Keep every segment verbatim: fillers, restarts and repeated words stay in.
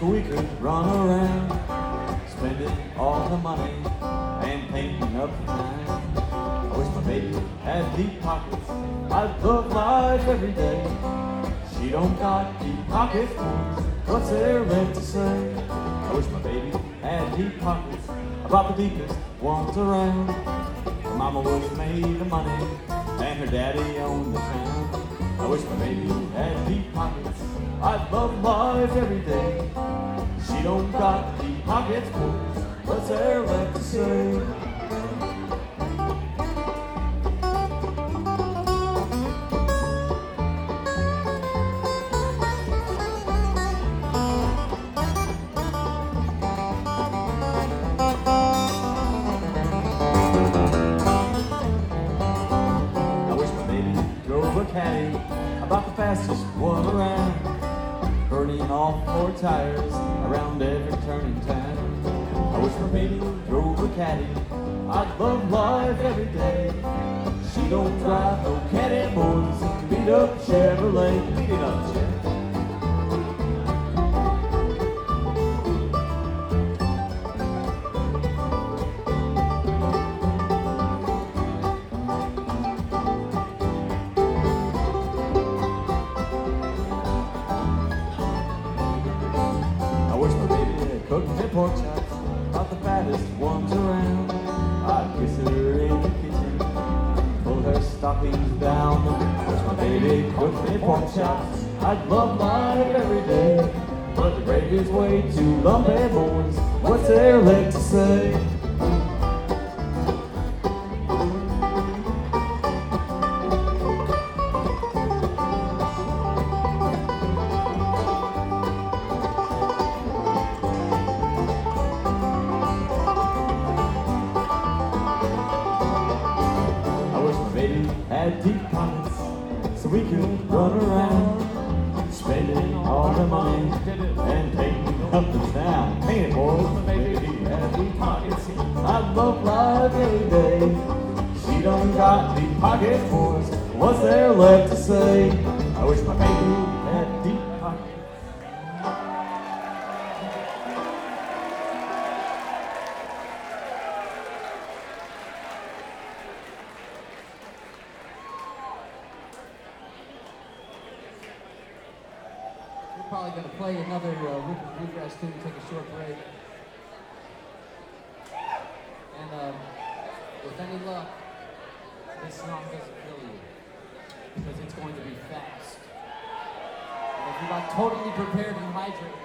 so we could run around, spending all the money and painting up the town. I wish my baby had deep pockets. I'd love life every day. She don't got deep pockets, what's there left to say? I wish my baby had deep pockets, about the deepest ones around. Her mama was made of money, and her daddy owned the town. I wish my baby had deep pockets, I'd love life every day. She don't got deep pockets, what's there left to say? Caddy, about the fastest one around, burning off four tires around every turning town. I wish my baby drove a caddy, I'd love life every day. She don't drive no caddy, boys, beat up Chevrolet, beat it up Chevrolet. Cook me pork chops, about the fattest ones around. I'd kiss her in the kitchen, pull her stockings down. Wish my baby cooked me pork chops, I'd love life every day. But the gravy's way too lumpy, boys, what's there left to say? Had deep pockets, so we could run around, spending all the money and painting up the town. Paint it, boys, my baby had deep pockets, I love life every day. She done got deep pockets, boys, what's there left to say? I wish my baby had deep pockets. Probably going to play another uh, Rupert Bluegrass tune, take a short break. And uh, with any luck, this song doesn't kill you, because it's going to be fast. And if you're not totally prepared and hydrated,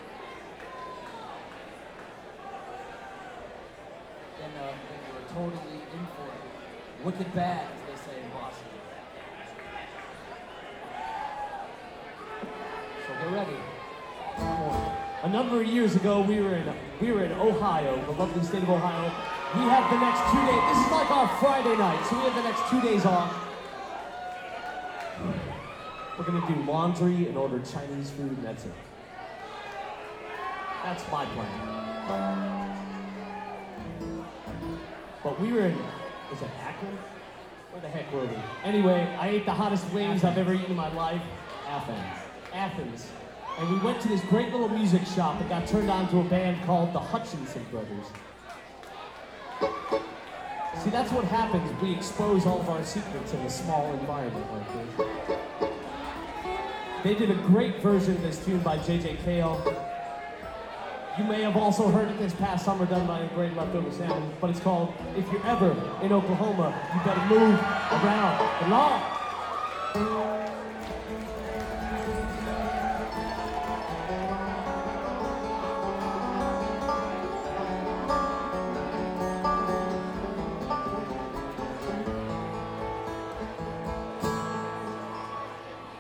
then, uh, then you're totally in for it. Wicked bad, as they say in Boston. We're ready. A number of years ago, we were in we were in Ohio, the lovely state of Ohio. We have the next two days. This is like our Friday night, so we have the next two days off. We're gonna do laundry and order Chinese food, and that's it. That's my plan. But we were in, is it Akron? Where the heck were we? Anyway, I ate the hottest wings I've ever eaten in my life. Athens. Athens. And we went to this great little music shop that got turned on to a band called the Hutchinson Brothers. See, that's what happens if we expose all of our secrets in a small environment like this. They did a great version of this tune by J J Cale. You may have also heard it this past summer done by the great Leftover Sound, but it's called If You're Ever in Oklahoma, You Better Move Around the Law.